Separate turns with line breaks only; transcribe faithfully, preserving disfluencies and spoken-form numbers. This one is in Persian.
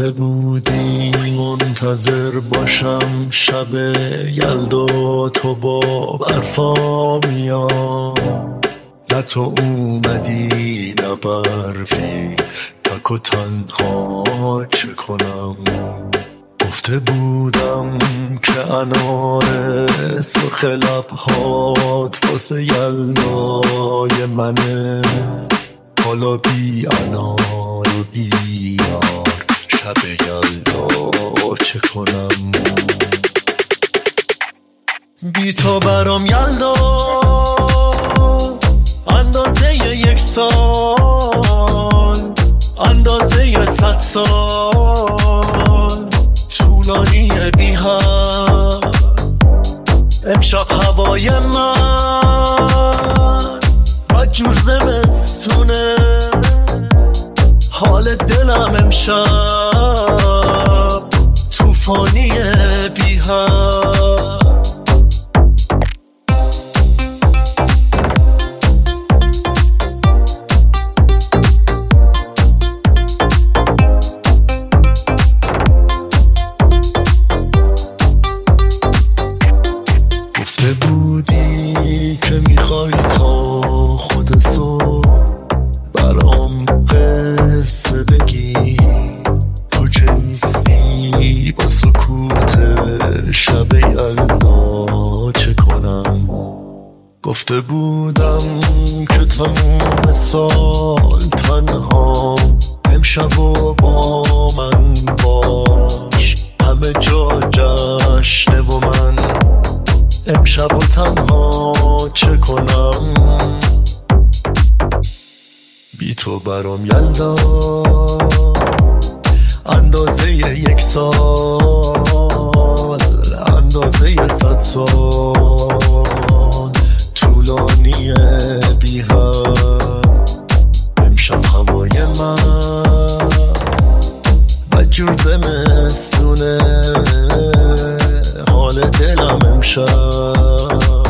گفته بودی منتظر باشم شب یلدا تو با برفا میام، نه تو اومدی نه برفی، تک و تنها چه کنم. گفته بودم که انار سرخ لبهات واسه یلدای منه، حالا بی انار و بی یار شب یلدا چه کنم. بی تو برام یلدا اندازه یک سال، اندازه صد سال طولانیه بی هم. امشب هوای من بدجور زمستونه، حال دلم امشب توفانیه بی هم. گفته بودی که میخوای تا خود صبح برام قصه بگی، تو که نیستی با سکوت شب یلدا چه کنم. گفته بودم که تموم سال تنها، امشب و با من باش، همه جا جشنه و من امشب و تنها چه کنم. بی تو برام یلدا اندازه یک سال، اندازه صد سال طولانیه بی هم. امشب هوای من بدجور زمستونه، حال دلم امشب